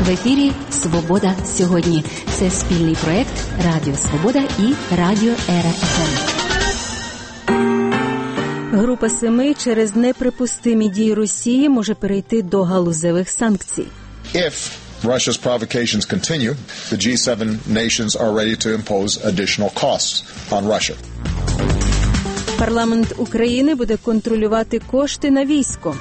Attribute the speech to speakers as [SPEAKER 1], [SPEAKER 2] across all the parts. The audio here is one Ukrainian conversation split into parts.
[SPEAKER 1] В ефірі «Свобода сьогодні». Це спільний проєкт Радіо Свобода і Радіо ЕРА-ФМ. Група 7 через неприпустимі дії Росії може перейти до галузевих санкцій.
[SPEAKER 2] If Russia's provocations continue, the G7 nations are ready to impose additional costs on Russia.
[SPEAKER 1] Парламент України буде контролювати кошти на військо.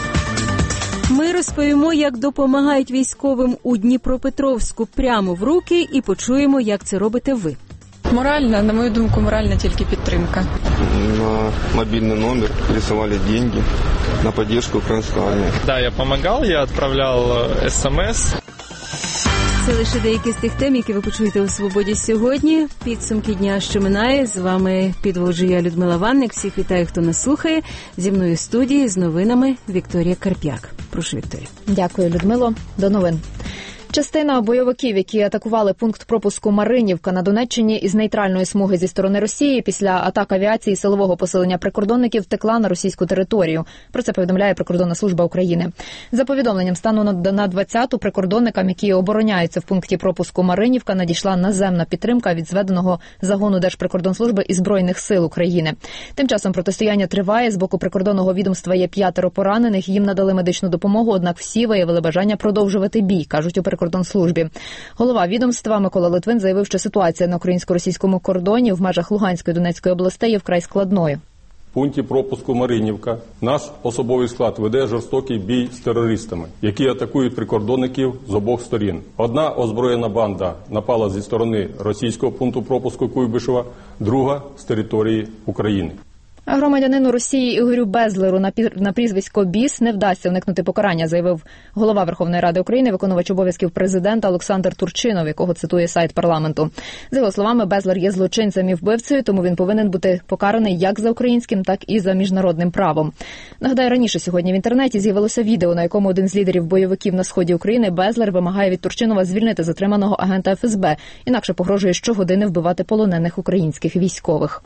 [SPEAKER 1] Ми розповімо, як допомагають військовим у Дніпропетровську прямо в руки і почуємо, як це робите ви.
[SPEAKER 3] Моральна, на мою думку, моральна тільки підтримка.
[SPEAKER 4] На мобильный номер присылали деньги на поддержку украинской армии.
[SPEAKER 5] Да, я помогал, я отправлял СМС.
[SPEAKER 1] Це лише деякі з тих тем, які ви почуєте у «Свободі сьогодні». Підсумки дня, що минає. З вами підводжу я, Людмила Ванник. Всіх вітаю, хто нас слухає. Зі мною в студії з новинами Вікторія Карп'як. Прошу, Вікторія.
[SPEAKER 6] Дякую, Людмило. До новин. Частина бойовиків, які атакували пункт пропуску Маринівка на Донеччині із нейтральної смуги зі сторони Росії, після атак авіації силового посилення прикордонників втекла на російську територію. Про це повідомляє Прикордонна служба України. За повідомленням, станом на 20-ту прикордонникам, які обороняються в пункті пропуску Маринівка, надійшла наземна підтримка від зведеного загону Держприкордонслужби і Збройних сил України. Тим часом протистояння триває. З боку прикордонного відомства є 5 поранених. Їм надали медичну допомогу, однак всі виявили бажання продовжувати бій, кажуть у Прикордонслужбі. Голова відомства Микола Литвин заявив, що ситуація на українсько-російському кордоні в межах Луганської і Донецької областей є вкрай складною.
[SPEAKER 7] В пункті пропуску Маринівка наш особовий склад веде жорстокий бій з терористами, які атакують прикордонників з обох сторін. Одна озброєна банда напала зі сторони російського пункту пропуску Куйбишева, друга – з території України.
[SPEAKER 6] Громадянину Росії Ігорю Безлеру на прізвисько Біс не вдасться уникнути покарання, заявив голова Верховної Ради України, виконувач обов'язків президента Олександр Турчинов, якого цитує сайт парламенту. За його словами, Безлер є злочинцем і вбивцею, тому він повинен бути покараний як за українським, так і за міжнародним правом. Нагадаю, раніше сьогодні в інтернеті з'явилося відео, на якому один з лідерів бойовиків на сході України, Безлер, вимагає від Турчинова звільнити затриманого агента ФСБ, інакше погрожує щогодини вбивати полонених українських військових.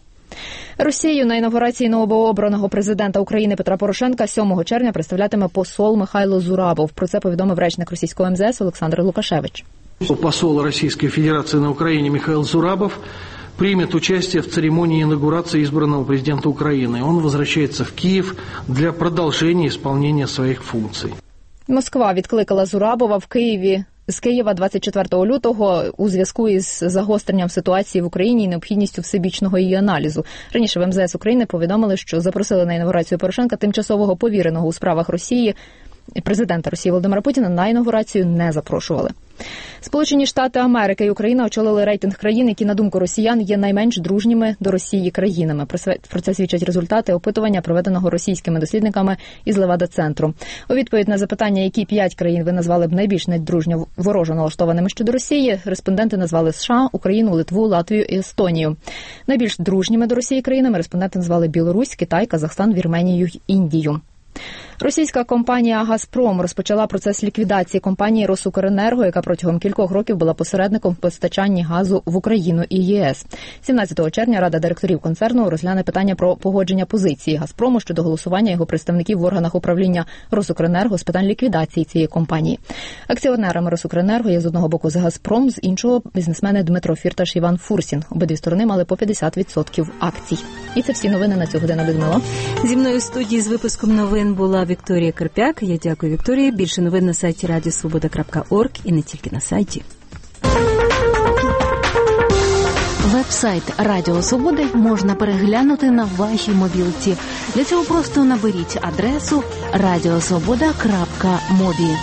[SPEAKER 6] Росію на інавгурації новообраного президента України Петра Порошенка 7 червня представлятиме посол Михайло Зурабов. Про це повідомив речник російського МЗС Олександр Лукашевич.
[SPEAKER 8] Посол Российской Федерации на Украине Михаил Зурабов примет участие в церемонии инаугурации избранного президента Украины. Он возвращается в Киев для продолжения исполнения своих функций.
[SPEAKER 6] Москва відкликала Зурабова з Києва 24 лютого у зв'язку із загостренням ситуації в Україні і необхідністю всебічного її аналізу. Раніше в МЗС України повідомили, що запросили на інавгурацію Порошенка тимчасового повіреного у справах Росії. Президента Росії Володимира Путіна на інавгурацію не запрошували. Сполучені Штати Америки і Україна очолили рейтинг країн, які, на думку росіян, є найменш дружніми до Росії країнами. Про це свідчать результати опитування, проведеного російськими дослідниками із Левада-центру. У відповідь на запитання, які 5 країн ви назвали б найбільш недружньо ворожо налаштованими щодо Росії, респонденти назвали США, Україну, Литву, Латвію і Естонію. Найбільш дружніми до Росії країнами респонденти назвали Білорусь, Китай, Казахстан, Вірменію й Індію. Російська компанія «Газпром» розпочала процес ліквідації компанії «Росукренерго», яка протягом кількох років була посередником в постачанні газу в Україну і ЄС. 17 червня Рада директорів концерну розгляне питання про погодження позиції «Газпрому» щодо голосування його представників в органах управління «Росукренерго» з питань ліквідації цієї компанії. Акціонерами «Росукренерго» є з одного боку «Газпром», з іншого – бізнесмени Дмитро Фірташ і Іван Фурсін. Обидві сторони мали по 50% акцій. І це всі новини на цю годину, Людмила.
[SPEAKER 1] Зі мною в студії з випуском новин була Вікторія Карп'як. Я дякую, Вікторії. Більше новин на сайті radiosvoboda.org і не тільки на сайті.
[SPEAKER 9] Веб-сайт Радіо Свободи можна переглянути на вашій мобілці. Для цього просто наберіть адресу radiosvoboda.mobi.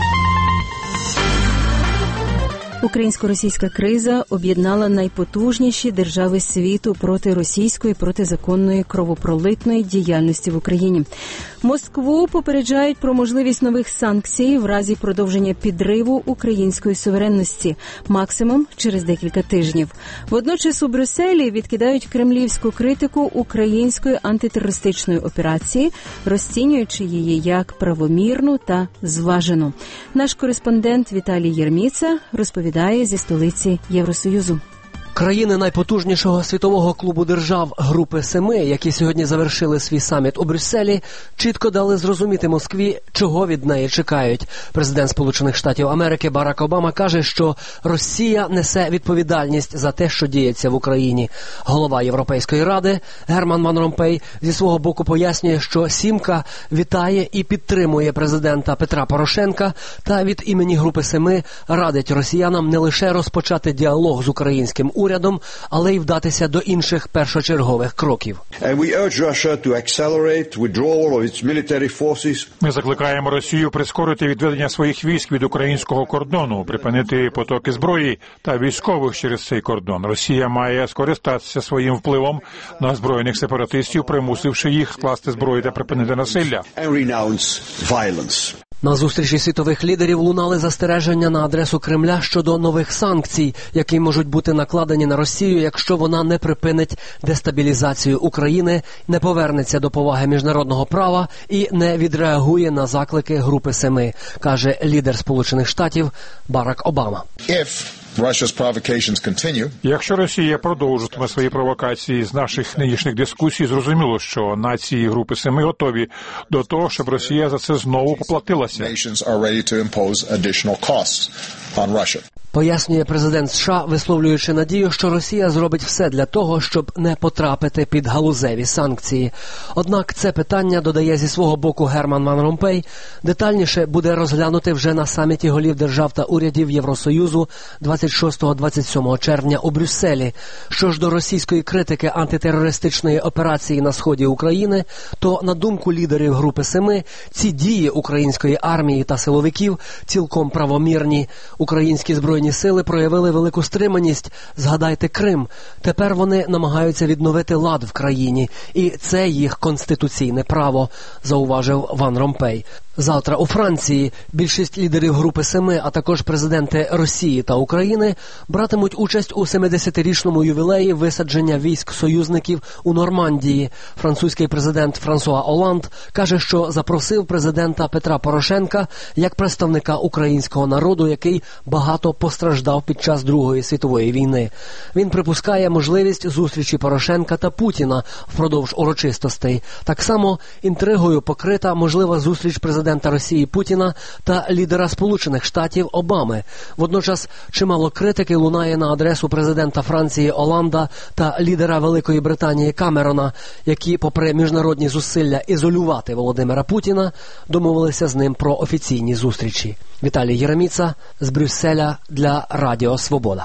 [SPEAKER 1] Українсько-російська криза об'єднала найпотужніші держави світу проти російської протизаконної кровопролитної діяльності в Україні. Москву попереджають про можливість нових санкцій в разі продовження підриву української суверенності, максимум через декілька тижнів. Водночас у Брюсселі відкидають кремлівську критику української антитерористичної операції, розцінюючи її як правомірну та зважену. Наш кореспондент Віталій Єрміца розповідає зі столиці Євросоюзу.
[SPEAKER 10] Країни найпотужнішого світового клубу держав Групи Семи, які сьогодні завершили свій саміт у Брюсселі, чітко дали зрозуміти Москві, чого від неї чекають. Президент Сполучених Штатів Америки Барак Обама каже, що Росія несе відповідальність за те, що діється в Україні. Голова Європейської ради Герман Ван Ромпей зі свого боку пояснює, що «Сімка» вітає і підтримує президента Петра Порошенка та від імені Групи Семи радить росіянам не лише розпочати діалог з українським урядом, але й вдатися до інших першочергових кроків.
[SPEAKER 11] Ми закликаємо Росію прискорити відведення своїх військ від українського кордону, припинити потоки зброї та військових через цей кордон. Росія має скористатися своїм впливом на збройних сепаратистів, примусивши їх скласти зброю та припинити насилля.
[SPEAKER 10] На зустрічі світових лідерів лунали застереження на адресу Кремля щодо нових санкцій, які можуть бути накладені на Росію, якщо вона не припинить дестабілізацію України, не повернеться до поваги міжнародного права і не відреагує на заклики Групи Семи, каже лідер Сполучених Штатів Барак Обама.
[SPEAKER 11] Якщо Росія продовжуватиме свої провокації з наших нинішніх дискусій, зрозуміло, що нації Групи Семи готові до того, щоб Росія за це знову поплатилася.
[SPEAKER 10] Пояснює президент США, висловлюючи надію, що Росія зробить все для того, щоб не потрапити під галузеві санкції. Однак це питання, додає зі свого боку Герман Ван Ромпей, детальніше буде розглянути вже на саміті голів держав та урядів Євросоюзу 26-27 червня у Брюсселі. Що ж до російської критики антитерористичної операції на сході України, то, на думку лідерів Групи Семи, ці дії української армії та силовиків цілком правомірні. Українські збройні сили проявили велику стриманість. Згадайте Крим. Тепер вони намагаються відновити лад в країні. І це їх конституційне право, зауважив Ван Ромпей. Завтра у Франції більшість лідерів Групи Семи, а також президенти Росії та України братимуть участь у 70-річному ювілеї висадження військ союзників у Нормандії. Французький президент Франсуа Оланд каже, що запросив президента Петра Порошенка як представника українського народу, який багато постраждав під час Другої світової війни. Він припускає можливість зустрічі Порошенка та Путіна впродовж урочистостей. Так само інтригою покрита можлива зустріч президента Росії Путіна та лідера Сполучених Штатів Обами. Водночас чимало критики лунає на адресу президента Франції Оланда та лідера Великої Британії Камерона, які, попри міжнародні зусилля ізолювати Володимира Путіна, домовилися з ним про офіційні зустрічі. Віталій Єреміца з Брюсселя для Радіо Свобода.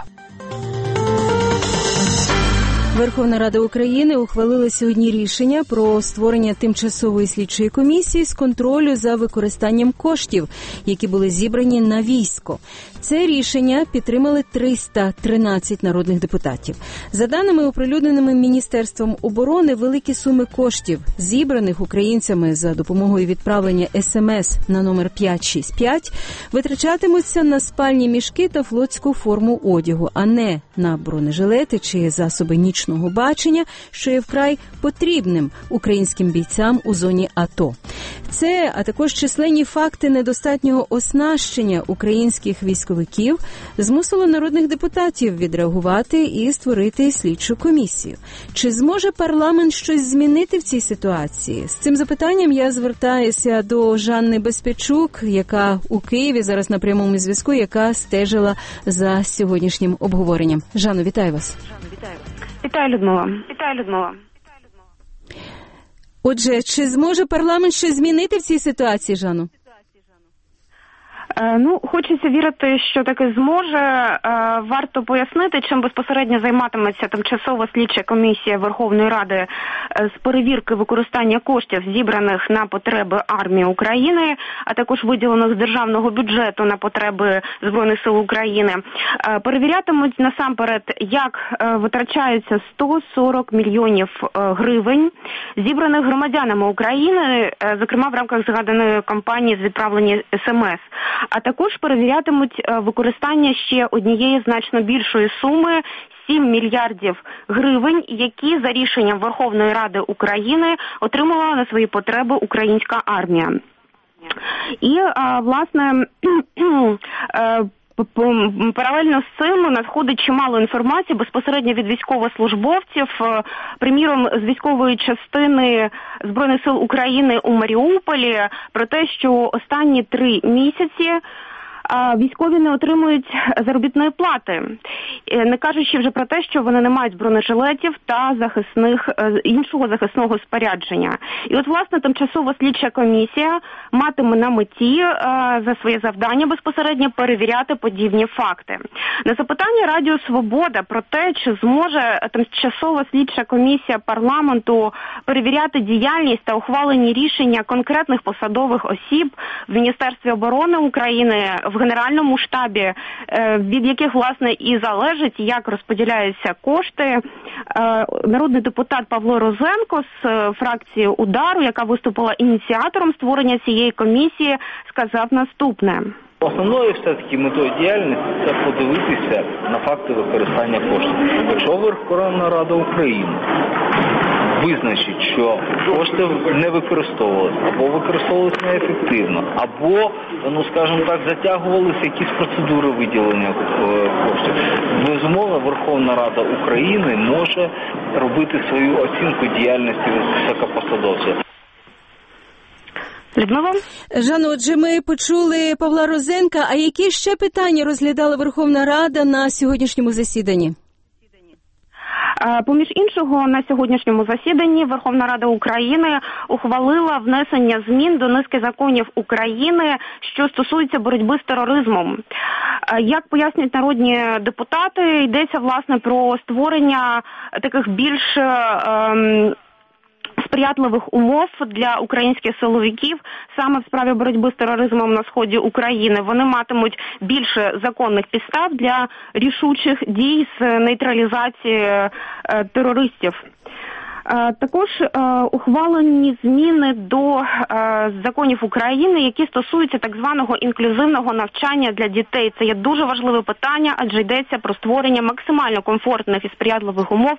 [SPEAKER 1] Верховна Рада України ухвалила сьогодні рішення про створення тимчасової слідчої комісії з контролю за використанням коштів, які були зібрані на військо. Це рішення підтримали 313 народних депутатів. За даними, оприлюдненими Міністерством оборони, великі суми коштів, зібраних українцями за допомогою відправлення СМС на номер 565, витрачатимуться на спальні мішки та флотську форму одягу, а не на бронежилети чи засоби нічного бачення, що є вкрай потрібним українським бійцям у зоні АТО. Це, а також численні факти недостатнього оснащення українських військовиків змусило народних депутатів відреагувати і створити слідчу комісію. Чи зможе парламент щось змінити в цій ситуації? З цим запитанням я звертаюся до Жанни Безпечук, яка у Києві зараз на прямому зв'язку, яка стежила за сьогоднішнім обговоренням. Жанно, вітаю вас.
[SPEAKER 12] Вітаю, Людмила.
[SPEAKER 1] Отже, чи зможе парламент щось змінити в цій ситуації, Жанно?
[SPEAKER 12] Хочеться вірити, що таки зможе. Варто пояснити, чим безпосередньо займатиметься тимчасова слідча комісія Верховної Ради з перевірки використання коштів, зібраних на потреби армії України, а також виділених з державного бюджету на потреби Збройних сил України. Перевірятимуть насамперед, як витрачаються 140 мільйонів гривень, зібраних громадянами України, зокрема в рамках згаданої кампанії з відправлення СМС. А також перевірятимуть використання ще однієї значно більшої суми – 7 мільярдів гривень, які за рішенням Верховної Ради України отримала на свої потреби українська армія. І, власне, Паралельно з цим надходить чимало інформації безпосередньо від військовослужбовців, приміром з військової частини Збройних сил України у Маріуполі, про те, що останні 3 місяці військові не отримують заробітної плати, не кажучи вже про те, що вони не мають бронежилетів та іншого захисного спорядження. І от, власне, тимчасова слідча комісія матиме на меті за своє завдання безпосередньо перевіряти подібні факти. На запитання Радіо Свобода про те, чи зможе тимчасова слідча комісія парламенту перевіряти діяльність та ухвалені рішення конкретних посадових осіб в Міністерстві оборони України, в Генеральному штабі, від яких, власне, і залежить, як розподіляються кошти, народний депутат Павло Розенко з фракції «Удару», яка виступила ініціатором створення цієї комісії, сказав наступне.
[SPEAKER 13] Основною все-таки метою діяльності – це подивитися на факти використання коштів. Якщо Верховна Рада України визначить, що кошти не використовувалися, або використовувалися неефективно, або, скажімо так, затягувалися якісь процедури виділення коштів, безумовно, Верховна Рада України може робити свою оцінку діяльності високопосадовців.
[SPEAKER 12] Людмила?
[SPEAKER 1] Жанно, отже, ми почули Павла Розенка. А які ще питання розглядала Верховна Рада на сьогоднішньому засіданні?
[SPEAKER 12] Поміж іншого, на сьогоднішньому засіданні Верховна Рада України ухвалила внесення змін до низки законів України, що стосуються боротьби з тероризмом. Як пояснюють народні депутати, йдеться, власне, про створення таких більш сприятливих умов для українських силовиків саме в справі боротьби з тероризмом на сході України. Вони матимуть більше законних підстав для рішучих дій з нейтралізації терористів. Також ухвалені зміни до законів України, які стосуються так званого інклюзивного навчання для дітей. Це є дуже важливе питання, адже йдеться про створення максимально комфортних і сприятливих умов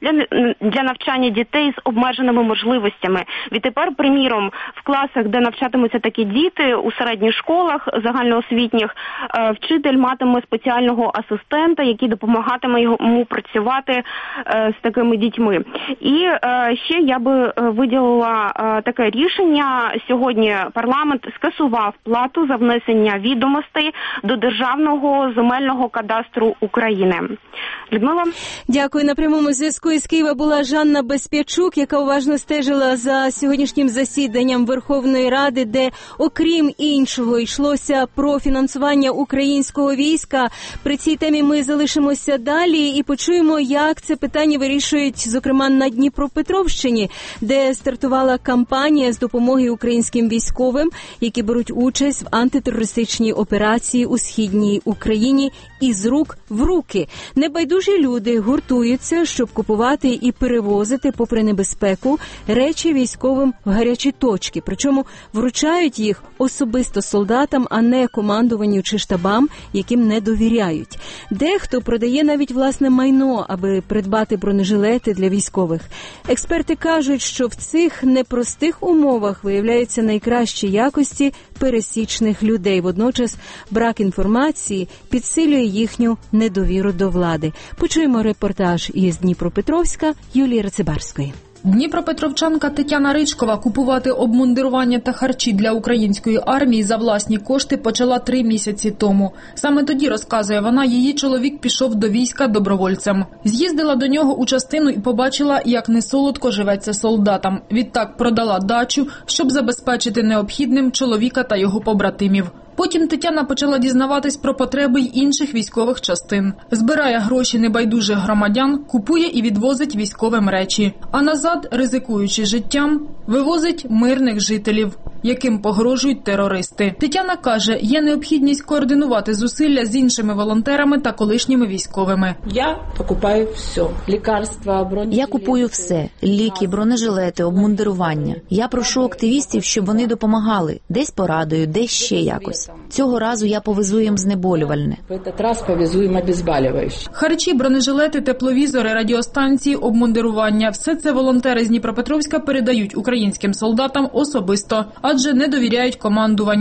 [SPEAKER 12] для навчання дітей з обмеженими можливостями. Відтепер, приміром, в класах, де навчатимуться такі діти, у середніх школах загальноосвітніх, вчитель матиме спеціального асистента, який допомагатиме йому працювати з такими дітьми. І ще я би виділила таке рішення. Сьогодні парламент скасував плату за внесення відомостей до Державного земельного кадастру України. Людмила?
[SPEAKER 1] Дякую. На прямому зв'язку із Києва була Жанна Безпячук, яка уважно стежила за сьогоднішнім засіданням Верховної Ради, де, окрім іншого, йшлося про фінансування українського війська. При цій темі ми залишимося далі і почуємо, як це питання вирішують, зокрема, на Дніпропетровщині, де стартувала кампанія з допомоги українським військовим, які беруть участь в антитерористичній операції у Східній Україні із рук в руки. Небайдужі люди гуртуються, щоб купувати і перевозити, попри небезпеку, речі військовим в гарячі точки. Причому вручають їх особисто солдатам, а не командуванню чи штабам, яким не довіряють. Дехто продає навіть власне майно, аби придбати бронежилети для військових. Експерти кажуть, що в цих непростих умовах виявляються найкращі якості пересічних людей. Водночас брак інформації підсилює їхню недовіру до влади. Почуємо репортаж із Дніпропетровська Юлії Рацибарської.
[SPEAKER 14] Дніпропетровчанка Тетяна Ричкова купувати обмундирування та харчі для української армії за власні кошти почала 3 місяці тому. Саме тоді, розказує вона, її чоловік пішов до війська добровольцем. З'їздила до нього у частину і побачила, як несолодко живеться солдатам. Відтак продала дачу, щоб забезпечити необхідним чоловіка та його побратимів. Потім Тетяна почала дізнаватись про потреби й інших військових частин. Збирає гроші небайдужих громадян, купує і відвозить військовим речі. А назад, ризикуючи життям, вивозить мирних жителів, яким погрожують терористи. Тетяна каже, є необхідність координувати зусилля з іншими волонтерами та колишніми військовими.
[SPEAKER 15] Я покупаю все. Лікарства, бронежилети. Я купую все. Ліки, бронежилети, обмундирування. Я прошу активістів, щоб вони допомагали. Десь порадою, десь ще якось. Цього разу я повезу їм знеболювальне.
[SPEAKER 14] В цей раз повезу їм обезболююче. Харчі, бронежилети, тепловізори, радіостанції, обмундирування – все це волонтери з Дніпропетровська передають українським солдатам особисто, адже не довіряють командуванню.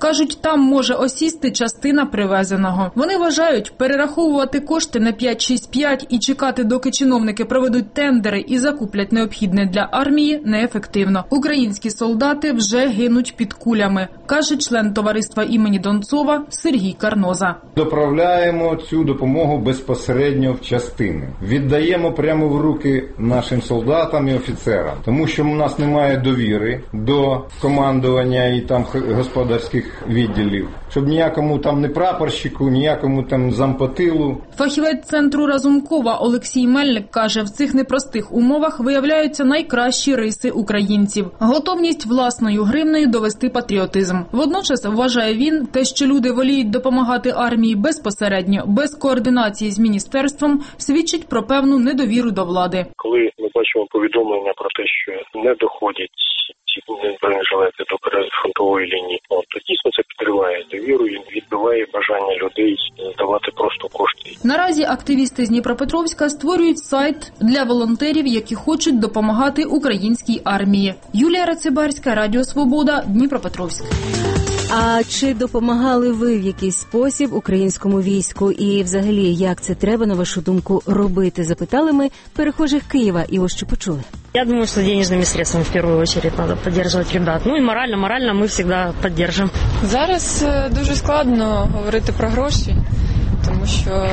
[SPEAKER 14] Кажуть, там може осісти частина привезеного. Вони вважають, перераховувати кошти на 5-6-5 і чекати, доки чиновники проведуть тендери і закуплять необхідне для армії, неефективно. Українські солдати вже гинуть під кулями, каже член товариства імені Донцова Сергій Карноза.
[SPEAKER 16] Доправляємо цю допомогу безпосередньо в частини. Віддаємо прямо в руки нашим солдатам і офіцерам, тому що у нас немає довіри до командування і там господарських відділів, щоб ніякому там не прапорщику, ніякому там зампотилу.
[SPEAKER 14] Фахівець центру Разумкова Олексій Мельник каже, в цих непростих умовах виявляються найкращі риси українців. Готовність власною гривнею довести патріотизм. Водночас, вважає він, те, що люди воліють допомагати армії безпосередньо, без координації з міністерством, свідчить про певну недовіру до влади.
[SPEAKER 17] Коли ми бачимо повідомлення про те, що не доходять ці бронежилети до фронтової лінії, то дійсно це підриває довіру і відбиває бажання людей давати просто кошти.
[SPEAKER 14] Наразі активісти з Дніпропетровська створюють сайт для волонтерів, які хочуть допомагати українській армії. Юлія Рацибарська, Радіо Свобода, Дніпропетровськ.
[SPEAKER 1] А чи допомагали ви в якийсь спосіб українському війську? І взагалі, як це треба, на вашу думку, робити? Запитали ми перехожих Києва. І ось що почули.
[SPEAKER 18] Я думаю, что денежными средствами в первую очередь надо поддерживать ребят. Ну и морально мы всегда поддержим.
[SPEAKER 3] Зараз дуже складно говорити про гроші, тому що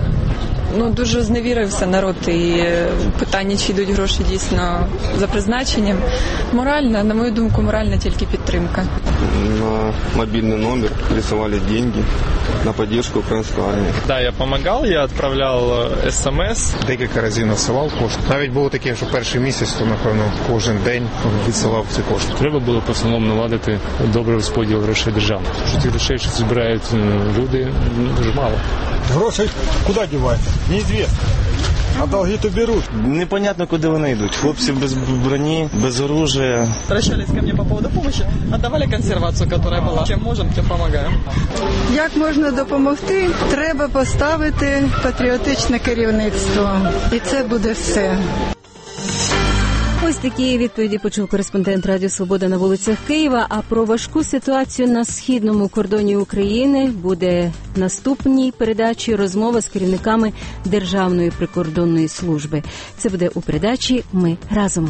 [SPEAKER 3] дуже зневірився народ і питання, чи йдуть гроші дійсно за призначенням. Морально, на мою думку, моральна тільки підтримка.
[SPEAKER 4] На мобильный номер присылали деньги на поддержку украинской армии.
[SPEAKER 5] Да, я помогал, я отправлял СМС.
[SPEAKER 19] Декілька разів насилав кошти. Навіть було таке, що перший місяць, то, напевно, кожен день відсилав ці кошти.
[SPEAKER 20] Треба було в основному наладити добрий розподіл грошей державних. Що ці грошей, що збирають люди, дуже мало.
[SPEAKER 21] Гроші куди діваються? Неізвісно. А долги то беруть.
[SPEAKER 22] Непонятно, куди вони йдуть. Хлопці без броні, без оружия.
[SPEAKER 23] Обращались ко мне по поводу помощи, отдавали консервацию, которая была. Чем можем, тем помогаем.
[SPEAKER 24] Як можна допомогти? Треба поставити патріотичне керівництво. І це буде все.
[SPEAKER 1] Ось такі відповіді почув кореспондент Радіо Свобода на вулицях Києва. А про важку ситуацію на східному кордоні України буде в наступній передачі розмова з керівниками Державної прикордонної служби. Це буде у передачі «Ми разом».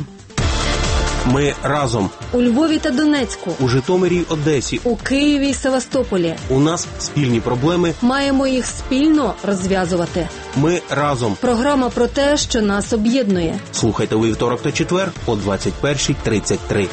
[SPEAKER 25] Ми разом.
[SPEAKER 26] У Львові та Донецьку.
[SPEAKER 25] У Житомирі, Одесі.
[SPEAKER 26] У Києві й Севастополі.
[SPEAKER 25] У нас спільні проблеми.
[SPEAKER 26] Маємо їх спільно розв'язувати.
[SPEAKER 25] Ми разом.
[SPEAKER 26] Програма про те, що нас об'єднує.
[SPEAKER 25] Слухайте у вівторок та четвер о 21:33.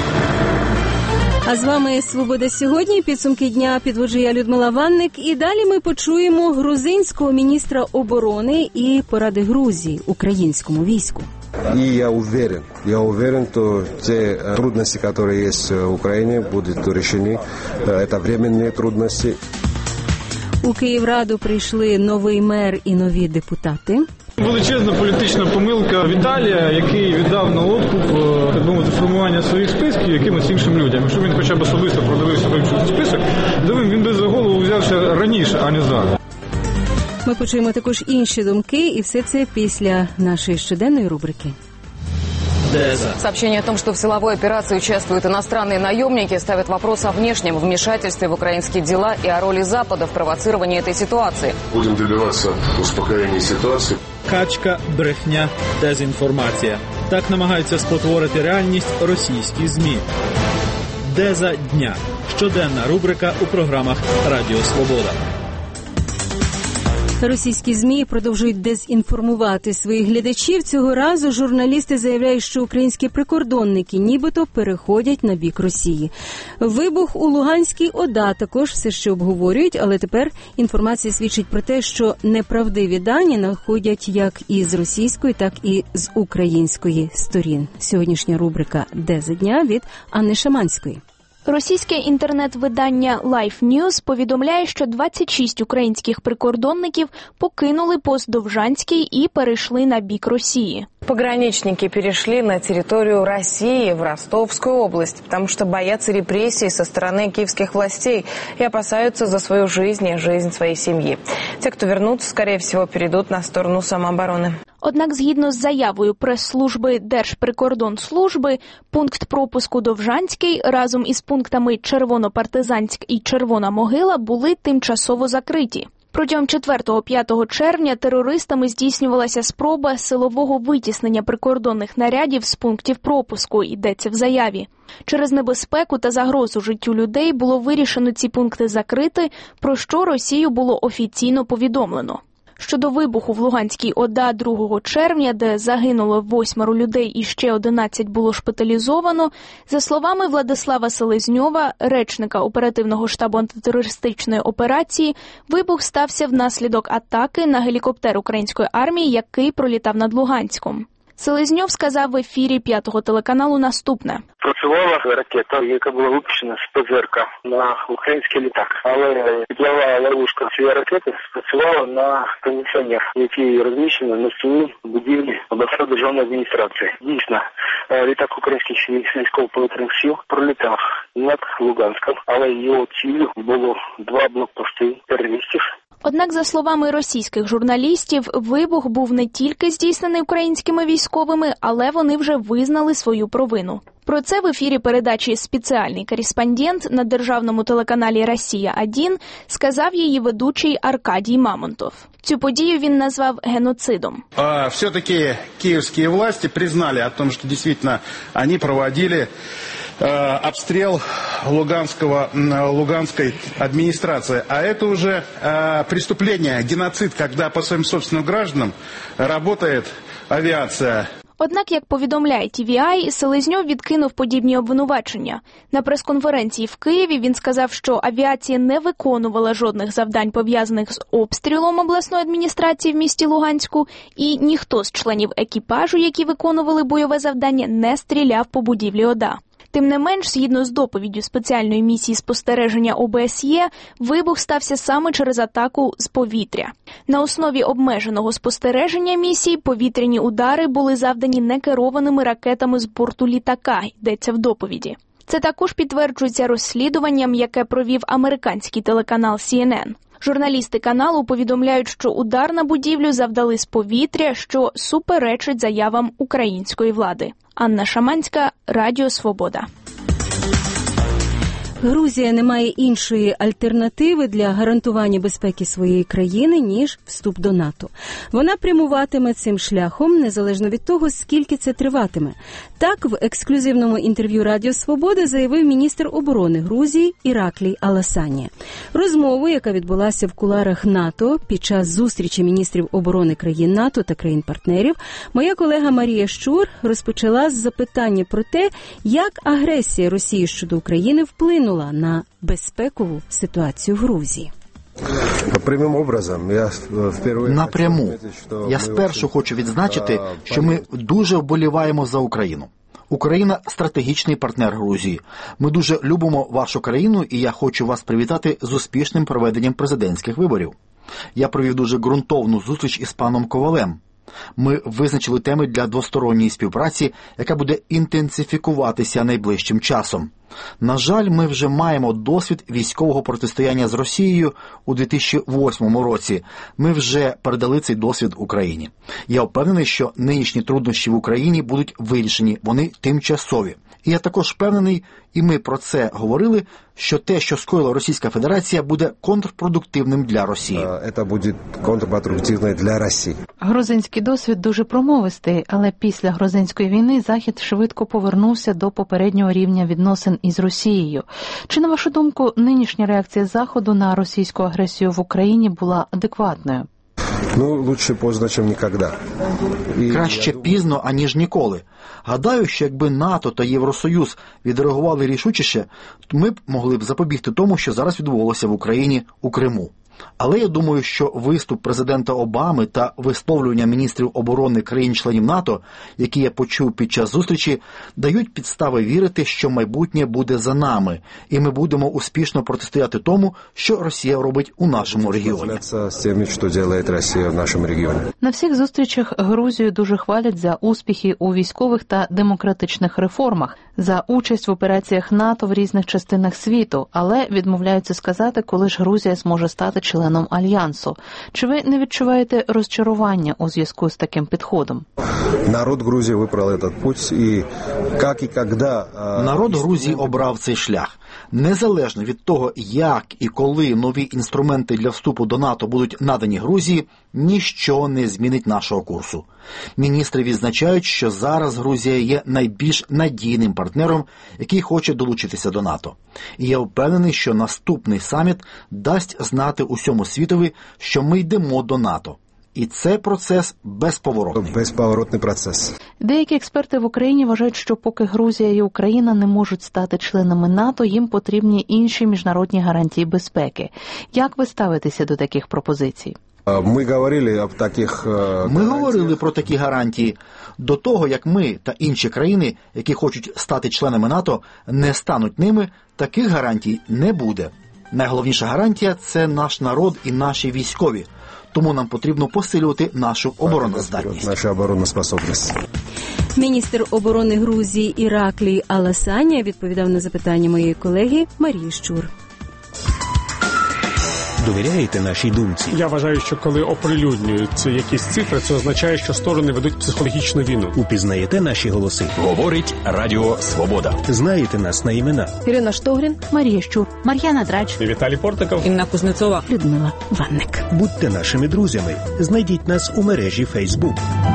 [SPEAKER 1] А з вами «Свобода сьогодні». Підсумки дня підводжу я, Людмила Ванник. І далі ми почуємо грузинського міністра оборони і поради Грузії українському війську.
[SPEAKER 27] И я уверен, что те трудности, которые есть в Украине, будут решены. Это временные трудности.
[SPEAKER 1] У Київраду прийшли новий мер і нові депутати.
[SPEAKER 28] Величезна політична помилка Віталія, який віддав на откуп, так мовити, формування своїх списків якимось іншим людям. Якщо він хоча б особисто продивився вивчив список, він би за голову взявся раніше, а не зараз.
[SPEAKER 1] Ми почуємо також інші думки, і все це після нашої щоденної рубрики.
[SPEAKER 29] Сообщение о том, что в силовой операции участвуют иностранные наемники, ставит вопрос о внешнем вмешательстве в украинские дела и о роли Запада в провоцировании этой ситуации.
[SPEAKER 30] Будем добиваться успокоения ситуации.
[SPEAKER 31] Качка, брехня, дезінформація. Так намагаються спотворити реальність російські ЗМІ. Деза дня. Щоденна рубрика у програмах Радіо Свобода.
[SPEAKER 1] Російські ЗМІ продовжують дезінформувати своїх глядачів. Цього разу журналісти заявляють, що українські прикордонники нібито переходять на бік Росії. Вибух у Луганській ОДА також все ще обговорюють, але тепер інформація свідчить про те, що неправдиві дані надходять як із російської, так і з української сторін. Сьогоднішня рубрика «Деза дня» від Анни Шаманської.
[SPEAKER 32] Російське інтернет-видання Life News повідомляє, що 26 українських прикордонників покинули пост Довжанський і перейшли на бік Росії.
[SPEAKER 33] Пограничники перешли на территорию России в Ростовскую область, потому что боятся репрессий со стороны киевских властей и опасаются за свою жизнь и жизнь своей семьи. Те, кто вернутся, скорее всего, перейдут на сторону самообороны.
[SPEAKER 32] Однак, згідно з заявою прес-служби Держприкордонслужби, пункт пропуску Довжанський разом із пунктами Червонопартизанськ і Червона Могила були тимчасово закриті. Протягом 4-5 червня терористами здійснювалася спроба силового витіснення прикордонних нарядів з пунктів пропуску, йдеться в заяві. Через небезпеку та загрозу життю людей було вирішено ці пункти закрити, про що Росію було офіційно повідомлено. Щодо вибуху в Луганській ОДА 2 червня, де загинуло 8 людей і ще 11 було шпиталізовано, за словами Владислава Селезньова, речника оперативного штабу антитерористичної операції, вибух стався внаслідок атаки на гелікоптер української армії, який пролітав над Луганськом. Селезньов сказав в ефірі 5-го телеканалу наступне.
[SPEAKER 2] Працювала ракета, яка була випущена з ПЗРК на український літак. Але підлягла ловушка цієї ракети спрацювала на кондиціонер, який розміщений на стіні будівлі обласної державної адміністрації. Дійсно, літак українських військово-повітряних сил пролітав над Луганськом, але його ціллю було 2 блокпости терористів.
[SPEAKER 32] Однак, за словами російських журналістів, вибух був не тільки здійснений українськими військовими, але вони вже визнали свою провину. Про це в ефірі передачі «Спеціальний кореспондент» на державному телеканалі «Росія-1» сказав її ведучий Аркадій Мамонтов. Цю подію він назвав геноцидом.
[SPEAKER 21] Все-таки киевские власти признали о том, что действительно они проводили обстрел Луганской администрации. А это уже преступление, геноцид, когда по своим собственным гражданам работает авиация.
[SPEAKER 32] Однак, як повідомляє TVI, Селезньов відкинув подібні обвинувачення. На прес-конференції в Києві він сказав, що авіація не виконувала жодних завдань, пов'язаних з обстрілом обласної адміністрації в місті Луганську, і ніхто з членів екіпажу, які виконували бойове завдання, не стріляв по будівлі ОДА. Тим не менш, згідно з доповіддю спеціальної місії спостереження ОБСЄ, вибух стався саме через атаку з повітря. На основі обмеженого спостереження місії повітряні удари були завдані некерованими ракетами з борту літака, йдеться в доповіді. Це також підтверджується розслідуванням, яке провів американський телеканал CNN. Журналісти каналу повідомляють, що удар на будівлю завдали з повітря, що суперечить заявам української влади. Анна Шаманська, Радіо Свобода.
[SPEAKER 1] Грузія не має іншої альтернативи для гарантування безпеки своєї країни, ніж вступ до НАТО. Вона прямуватиме цим шляхом, незалежно від того, скільки це триватиме. Так, в ексклюзивному інтерв'ю Радіо Свобода заявив міністр оборони Грузії Іраклій Аласанія. Розмову, яка відбулася в кулуарах НАТО під час зустрічі міністрів оборони країн НАТО та країн-партнерів, моя колега Марія Щур розпочала з запитання про те, як агресія Росії щодо України вплинула на безпекову ситуацію в Грузії.
[SPEAKER 6] Напряму. Я спершу хочу відзначити, що ми дуже вболіваємо за Україну. Україна – стратегічний партнер Грузії. Ми дуже любимо вашу країну, і я хочу вас привітати з успішним проведенням президентських виборів. Я провів дуже ґрунтовну зустріч із паном Ковалем. Ми визначили теми для двосторонньої співпраці, яка буде інтенсифікуватися найближчим часом. На жаль, ми вже маємо досвід військового протистояння з Росією у 2008 році. Ми вже передали цей досвід Україні. Я впевнений, що нинішні труднощі в Україні будуть вирішені, вони тимчасові. І я також впевнений, і ми про це говорили, що те, що скоїла Російська Федерація, буде контрпродуктивним для Росії.
[SPEAKER 27] Це буде контрпродуктивним для Росії.
[SPEAKER 7] Грузинський досвід дуже промовистий, але після грузинської війни Захід швидко повернувся до попереднього рівня відносин із Росією. Чи, на вашу думку, нинішня реакція Заходу на російську агресію в Україні була адекватною?
[SPEAKER 27] Лучше поздно, ніж ніколи.
[SPEAKER 6] Краще пізно, аніж ніколи. Гадаю, що якби НАТО та Євросоюз відреагували рішучіше, то ми б могли б запобігти тому, що зараз відбувалося в Україні, у Криму. Але я думаю, що виступ президента Обами та висловлювання міністрів оборони країн-членів НАТО, які я почув під час зустрічі, дають підстави вірити, що майбутнє буде за нами, і ми будемо успішно протистояти тому, що Росія робить у нашому регіоні.
[SPEAKER 7] На всіх зустрічах Грузію дуже хвалять за успіхи у військових та демократичних реформах, за участь в операціях НАТО в різних частинах світу, але відмовляються сказати, коли ж Грузія зможе стати членом Альянсу. Чи ви не відчуваєте розчарування у зв'язку з таким підходом?
[SPEAKER 27] Народ Грузії вибрав цей путь, і як і коли...
[SPEAKER 6] Народ Грузії обрав цей шлях. Незалежно від того, як і коли нові інструменти для вступу до НАТО будуть надані Грузії, ніщо не змінить нашого курсу. Міністри відзначають, що зараз Грузія є найбільш надійним партнером, який хоче долучитися до НАТО. І я впевнений, що наступний саміт дасть знати усьому світові, що ми йдемо до НАТО. І це процес безповоротний.
[SPEAKER 27] Безповоротний процес.
[SPEAKER 7] Деякі експерти в Україні вважають, що поки Грузія і Україна не можуть стати членами НАТО, їм потрібні інші міжнародні гарантії безпеки. Як ви ставитеся до таких пропозицій?
[SPEAKER 27] Ми говорили
[SPEAKER 6] про такі гарантії до того, як ми та інші країни, які хочуть стати членами НАТО, не стануть ними, таких гарантій не буде. Найголовніша гарантія – це наш народ і наші військові. Тому нам потрібно посилювати нашу обороноздатність.
[SPEAKER 27] Наша обороноспособність.
[SPEAKER 1] Міністр оборони Грузії Іраклій Аласаня відповідав на запитання моєї колеги Марії Щур.
[SPEAKER 25] Довіряєте нашій думці?
[SPEAKER 3] Я вважаю, що коли оприлюднюються якісь цифри, це означає, що сторони ведуть психологічну війну.
[SPEAKER 25] Упізнаєте наші голоси? Говорить Радіо Свобода. Знаєте нас на імена?
[SPEAKER 32] Ірина Штогрін,
[SPEAKER 7] Марія Щур, Мар'яна Драч,
[SPEAKER 3] Віталій Портников,
[SPEAKER 32] Інна Кузнецова,
[SPEAKER 1] Людмила Ванник.
[SPEAKER 25] Будьте нашими друзями. Знайдіть нас у мережі Facebook.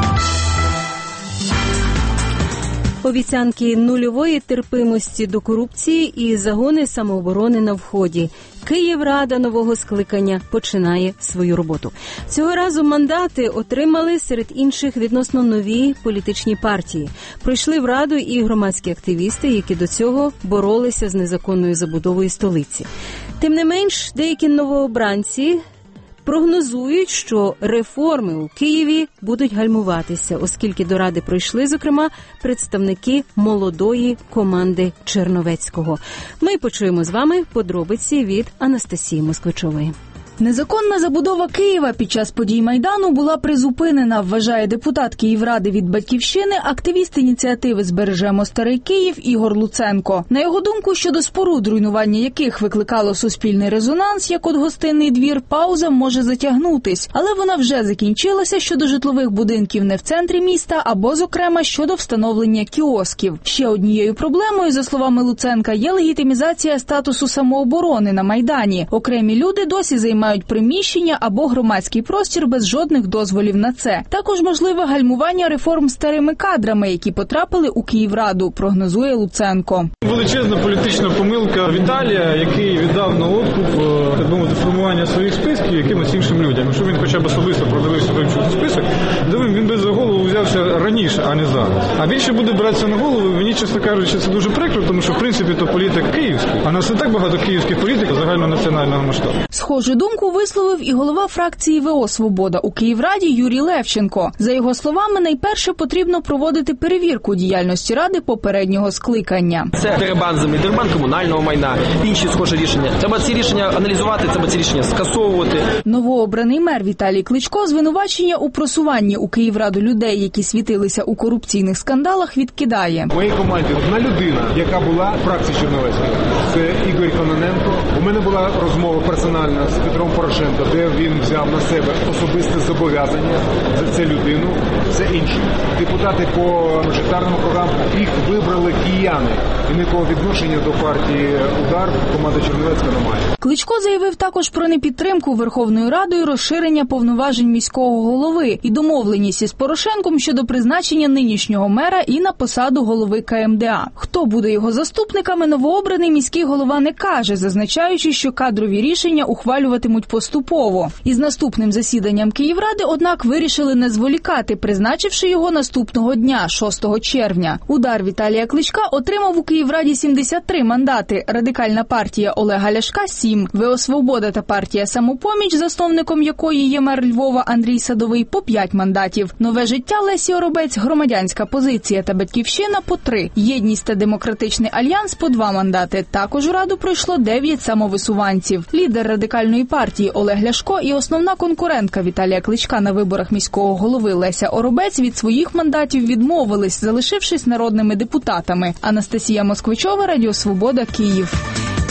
[SPEAKER 1] Обіцянки нульової терпимості до корупції і загони самооборони на вході. Київрада нового скликання починає свою роботу. Цього разу мандати отримали серед інших відносно нові політичні партії. Пройшли в Раду і громадські активісти, які до цього боролися з незаконною забудовою столиці. Тим не менш, деякі новообранці прогнозують, що реформи у Києві будуть гальмуватися, оскільки до Ради прийшли, зокрема, представники молодої команди Черновецького. Ми почуємо з вами подробиці від Анастасії Москвичової.
[SPEAKER 4] Незаконна забудова Києва під час подій Майдану була призупинена, вважає депутат Київради від «Батьківщини», активіст ініціативи «Збережемо Старий Київ» Ігор Луценко. На його думку, щодо споруд, руйнування яких викликало суспільний резонанс, як от Гостинний двір, пауза може затягнутись. Але вона вже закінчилася щодо житлових будинків не в центрі міста, або, зокрема, щодо встановлення кіосків. Ще однією проблемою, за словами Луценка, є легітимізація статусу самооборони на Майдані. Окремі люди досі займають приміщення або громадський простір без жодних дозволів на це. Також можливе гальмування реформ старими кадрами, які потрапили у Київраду, прогнозує Луценко.
[SPEAKER 28] Величезна політична помилка Віталія, який віддав на откуп, так мовити, формування своїх списків якимось іншим людям. Якщо він хоча б особисто продивився вивчити список, він би за голову взявся раніше, а не зараз. А більше буде братися на голову, мені, чесно кажучи, це дуже прикро, тому що, в принципі, то політик київський. А нас не так багато київських політиків загальнонаціонального масштабу.
[SPEAKER 4] Схожу думку висловив і голова фракції ВО «Свобода» у Київраді Юрій Левченко. За його словами, найперше потрібно проводити перевірку діяльності Ради попереднього скликання.
[SPEAKER 8] Це дерибан землі, дерибан комунального майна, інші схожі рішення. Треба ці рішення аналізувати, треба ці рішення скасовувати.
[SPEAKER 4] Новообраний мер Віталій Кличко звинувачення у просуванні у Київраду людей, які світилися у корупційних скандалах, відкидає.
[SPEAKER 9] В моїй команді одна людина, яка була в фракції Черновецького, це Ігор Кононенко. У мене була розмова персональна з Петром Порошенко, де він взяв на себе особисте зобов'язання за цю людину, все інші. Депутати по мажоритарному програму, їх вибрали кияни. І ніякого відношення до партії «Удар» команда Черновецька немає.
[SPEAKER 4] Кличко заявив також про непідтримку Верховною Радою розширення повноважень міського голови і домовленість із Порошенком щодо призначення нинішнього мера і на посаду голови КМДА. Хто буде його заступниками, новообраний міський голова не каже, зазначаючи, що кадрові рішення ухвалюватимуть поступово. Із наступним засіданням Київради, однак, вирішили не зволікати, призначивши його наступного дня, 6 червня. «Удар» Віталія Кличка отримав у Київраді 73 мандати, Радикальна партія Олега Ляшка – 7, ВО «Свобода» та партія «Самопоміч», засновником якої є мер Львова Андрій Садовий, по 5 мандатів. «Нове життя» Лесі Оробець, Громадянська позиція та «Батьківщина» по 3, «Єдність» та «Демократичний альянс» по 2 мандати. Також у Раду пройшло 9 самовисуванців. Лідер Радикальної партії Олег Ляшко і основна конкурентка Віталія Кличка на виборах міського голови Леся Оробець від своїх мандатів відмовились, залишившись народними депутатами. Анастасія Москвичова, Радіо Свобода, Київ.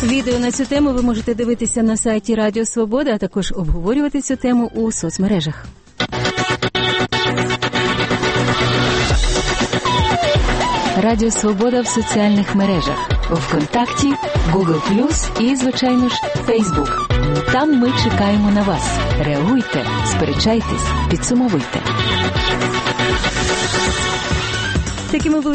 [SPEAKER 1] Відео на цю тему ви можете дивитися на сайті Радіо Свобода, а також обговорювати цю тему у соцмережах. Радіо Свобода в соціальних мережах. ВКонтакті, Google+, і, звичайно ж, Фейсбук. Там ми чекаємо на вас. Реагуйте, сперечайтесь, підсумовуйте. Такими були